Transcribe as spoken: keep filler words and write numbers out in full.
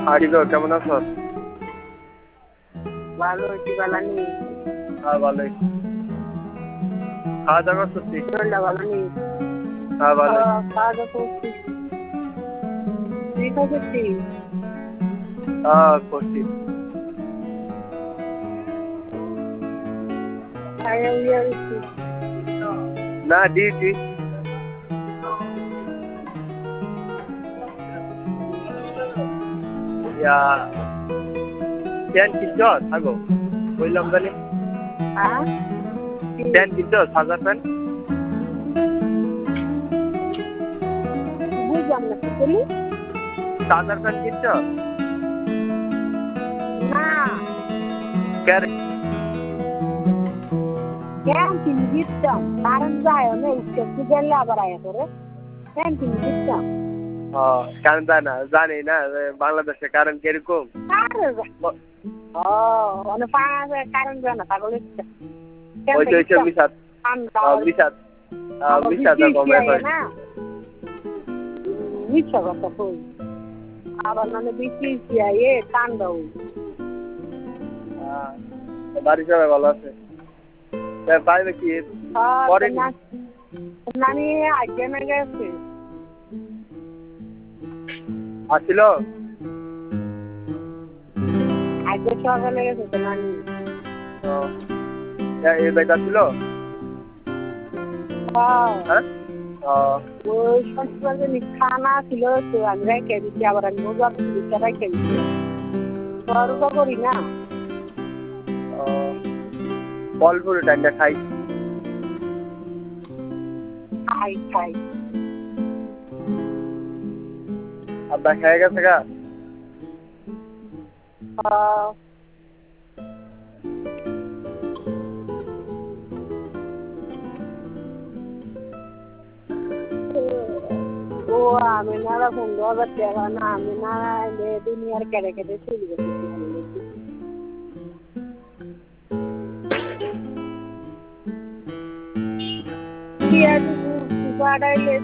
আরে গো কেমন আছো? ভালো আছি, ভালো নেই। হ্যাঁ ভালোই। খাওয়া দাওয়া করছি। শরীরটা ভালো নেই। হ্যাঁ ভালোই। খাওয়া দাওয়া করছি। তুই খাওয়া করছিস? হ্যাঁ করছি। খাইয়া উইয়া গেছি। না ডিউটি। ইয়া প্যান্ট কিনছ থাকো বললাম জানি। হ্যাঁ প্যান্ট কিনছ সাজা প্যান্ট? বুঝলাম না কি বলি। সাজার প্যান্ট কিনছ? না ক্যারে কেন কিনে দিতাম, কারণ যায় না উঠতে গেলে আবার আয়া করে কেন কিনে দিতাম। হ্যাঁ কারণ জানে না জানি না বাংলাদেশে কারণ কিরকম। ও মানে পাঁচ কারণ জানা না পাগল হচ্ছে। ওই তো ওইসব মিশাত মিশাত মিশাত না মিশা কথা কই আবার মানে বিক্রি এ কান্দ। বাড়ির সবাই ভালো আছে? পাইবে কি পরে নানি আজকে না গেছে আসছিল আজকে সকালে গেছে তো নানি। এই বেটা ছিল হ্যাঁ ওই সন্ধ্যাবেলা যে খানা ছিল তো আমি রেখে দিচ্ছি, আবার আমি রোজা দিচ্ছি রেখে দিচ্ছি রোজা করি না। ফল ফুল টাইমটা খাই খাই খাই আব্বা খেয়ে গেছে গা? ও আমি না ফোন দেওয়া টাকা না আমি না দুনিয়ার কেটে কেটে চলে গেছি।